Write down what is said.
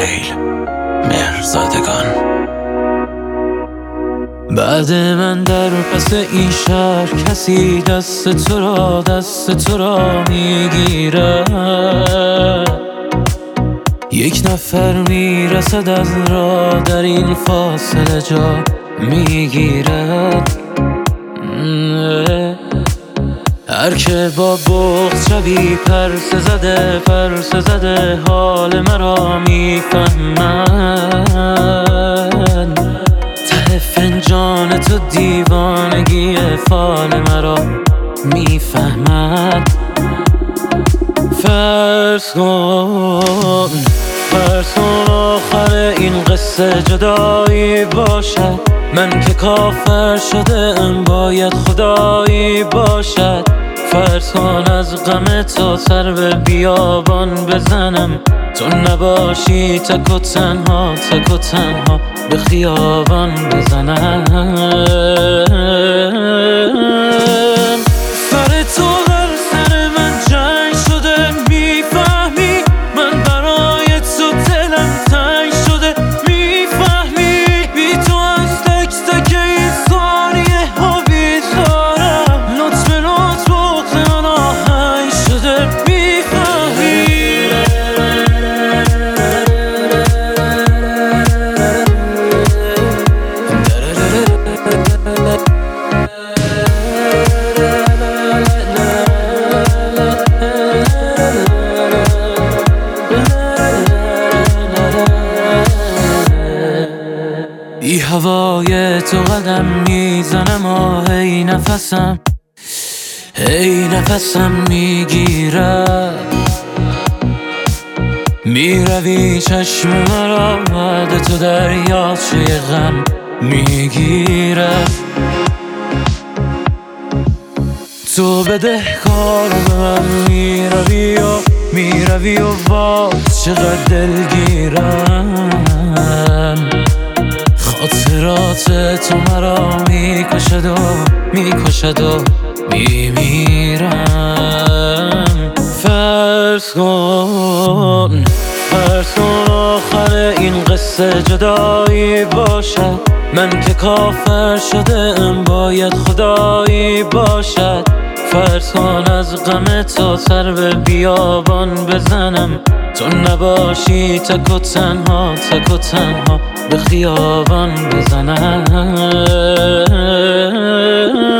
سهیل مهرزادگان. بعد من در پس این شهر کسی دست تو را میگیره، یک نفر میرسد از راه در این فاصله جا میگیرد. هر که با بغض شبی پرسه زده حال مرا میفهمد. ته فنجان تو دیوانگی فال مرا میفهمد. فرض کن آخر این قصه جدایی باشد، من که کافر شده ام باید خدایی باشد. فرض کن از غم تو سر به بیابان بزنم، تو نباشی تک و تنها به خیابان بزنم. سر تو هر سر من جنگ شده، میفهمی من برای تو دلم تنگ شده، میفهمی بی تو از تک تک این ثانیه ها بیزارم، لطف بغض من آهنگ شده، میفهمی. بی هوای تو قدم میزنم و هی نفسم میگیرد. میروی چشم مرا بعد تو دریاچه غم میگیرد. تو بدهکار به من میروی و باز چقدر دلگیرم. خاطرات تو مرا میکشد و میمیرم. فرض کن آخر این قصه جدایی باشد، من که کافر شده ام باید خدایی باشد. فرض کن از غم تو سر به بیابان بزنم، تو نباشی تک و تنها به خیابان بزنم.